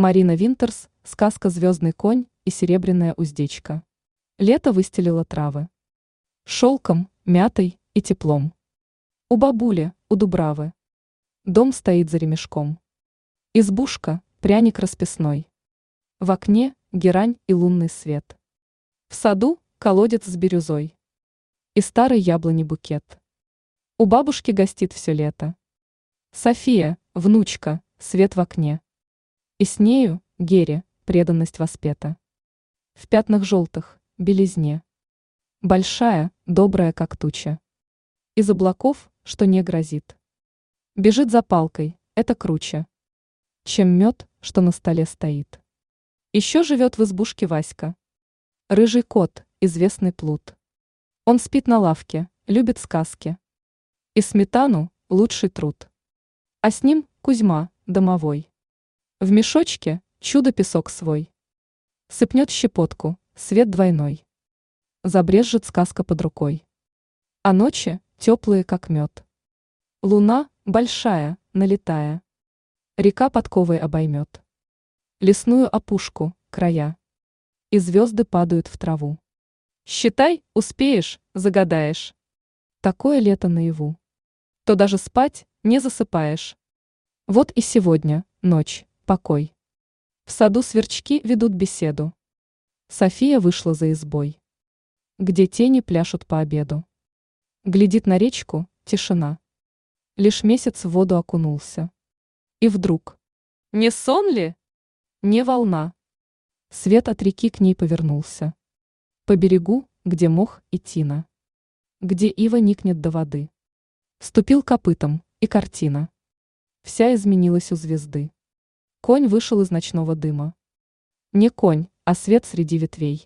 Марина Винтерс, сказка «Звездный конь» и «Серебряная уздечка». Лето выстелило травы. Шелком, мятой и теплом. У бабули, у дубравы. Дом стоит за ремешком. Избушка, пряник расписной. В окне герань и лунный свет. В саду колодец с бирюзой. И старый яблони букет. У бабушки гостит все лето. София, внучка, свет в окне. И с нею, Гере, преданность воспета. В пятнах желтых, белизне. Большая, добрая, как туча. Из облаков, что не грозит. Бежит за палкой, это круче, чем мед, что на столе стоит. Еще живет в избушке Васька. Рыжий кот, известный плут. Он спит на лавке, любит сказки. И сметану – лучший труд. А с ним Кузьма, домовой. В мешочке чудо-песок свой. Сыпнет щепотку, свет двойной. Забрезжит сказка под рукой. А ночи теплые, как мед. Луна, большая, налетая. Река подковой обоймет. Лесную опушку, края. И звезды падают в траву. Считай, успеешь, загадаешь. Такое лето наяву. То даже спать не засыпаешь. Вот и сегодня, ночь, покой. В саду сверчки ведут беседу. София вышла за избой, где тени пляшут по обеду. Глядит на речку, тишина. Лишь месяц в воду окунулся. И вдруг. Не сон ли? Не волна. Свет от реки к ней повернулся. По берегу, где мох и тина. Где ива никнет до воды. Ступил копытом, и картина. Вся изменилась у звезды. Конь вышел из ночного дыма. Не конь, а свет среди ветвей.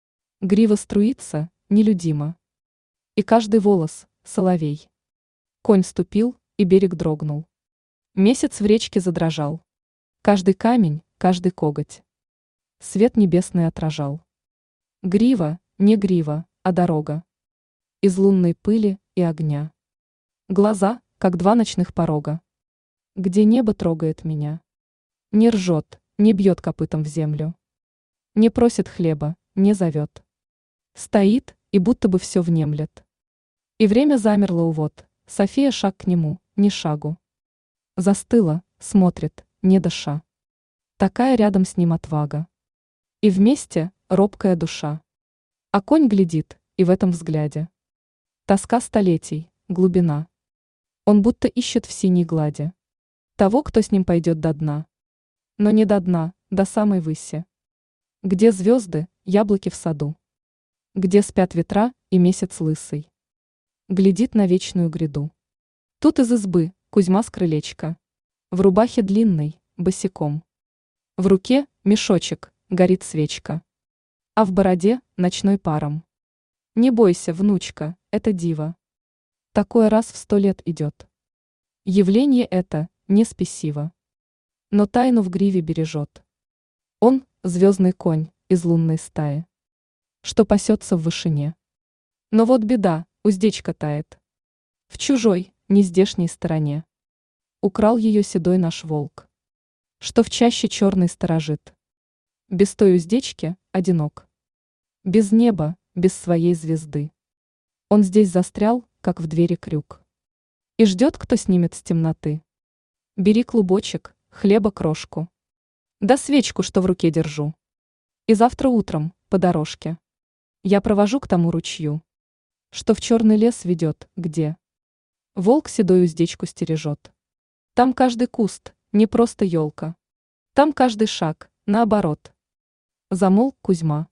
Грива струится, нелюдимо. И каждый волос – соловей. Конь ступил, и берег дрогнул. Месяц в речке задрожал. Каждый камень, каждый коготь. Свет небесный отражал. Грива, не грива, а дорога. Из лунной пыли и огня. Глаза, как два ночных порога. Где небо трогает меня. Не ржет, не бьет копытом в землю. Не просит хлеба, не зовет. Стоит, и будто бы все внемлет. И время замерло у вод. София шаг к нему, ни шагу. Застыла, смотрит, не дыша. Такая рядом с ним отвага. И вместе робкая душа. А конь глядит, и в этом взгляде тоска столетий, глубина. Он будто ищет в синей глади того, кто с ним пойдет до дна. Но не до дна, до самой выси. Где звезды, яблоки в саду. Где спят ветра и месяц лысый. Глядит на вечную гряду. Тут из избы Кузьма с крылечка. В рубахе длинной, босиком. В руке мешочек, горит свечка. А в бороде ночной паром. Не бойся, внучка, это диво. Такое раз в 100 лет идет. Явление это не спесиво. Но тайну в гриве бережет. Он – звездный конь из лунной стаи, что пасется в вышине. Но вот беда, уздечка тает. В чужой, нездешней стороне. Украл ее седой наш волк, что в чаще черной сторожит. Без той уздечки одинок. Без неба, без своей звезды. Он здесь застрял, как в двери крюк. И ждет, кто снимет с темноты. Бери клубочек, хлеба крошку. Да свечку, что в руке держу. И завтра утром, по дорожке, я провожу к тому ручью, что в черный лес ведет, где волк седой уздечку стережет. Там каждый куст, не просто елка. Там каждый шаг, наоборот. Замолк Кузьма.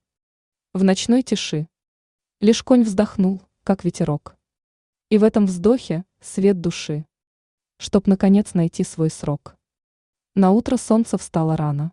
В ночной тиши. Лишь конь вздохнул, как ветерок. И в этом вздохе свет души. Чтоб, наконец, найти свой срок. Наутро солнце встало рано.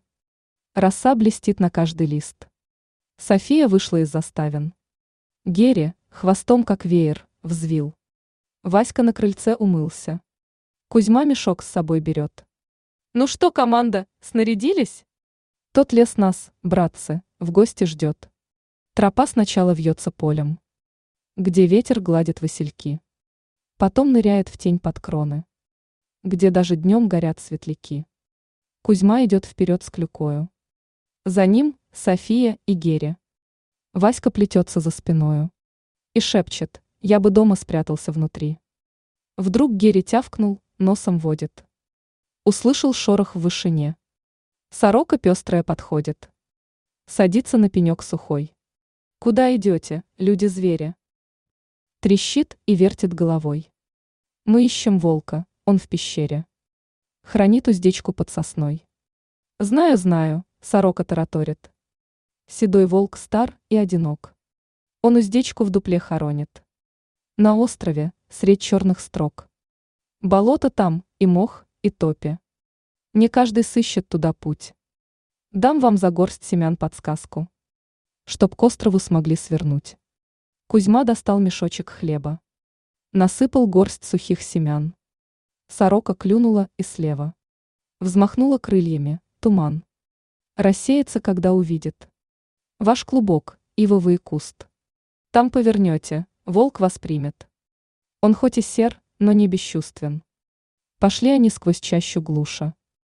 Роса блестит на каждый лист. София вышла из заставин. Гере, хвостом как веер, взвил. Васька на крыльце умылся. Кузьма мешок с собой берет. Ну что, команда, снарядились? Тот лес нас, братцы, в гости ждет. Тропа сначала вьется полем, где ветер гладит васильки. Потом ныряет в тень под кроны, где даже днем горят светляки. Кузьма идет вперед с клюкою. За ним София и Геря. Васька плетется за спиною и шепчет: я бы дома спрятался внутри. Вдруг Геря тявкнул, носом водит. Услышал шорох в вышине. Сорока пестрая подходит. Садится на пенек сухой. Куда идете, люди-звери? Трещит и вертит головой. Мы ищем волка, он в пещере. Хранит уздечку под сосной. Знаю, знаю, сорока тараторит. Седой волк стар и одинок. Он уздечку в дупле хоронит. На острове, средь черных строк. Болото там, и мох, и топи. Не каждый сыщет туда путь. Дам вам за горсть семян подсказку, чтоб к острову смогли свернуть. Кузьма достал мешочек хлеба. Насыпал горсть сухих семян. Сорока клюнула и слева. Взмахнула крыльями, туман. Рассеется, когда увидит ваш клубок, ивовый куст. Там повернете, волк вас примет. Он хоть и сер, но не бесчувствен. Пошли они сквозь чащу глуша.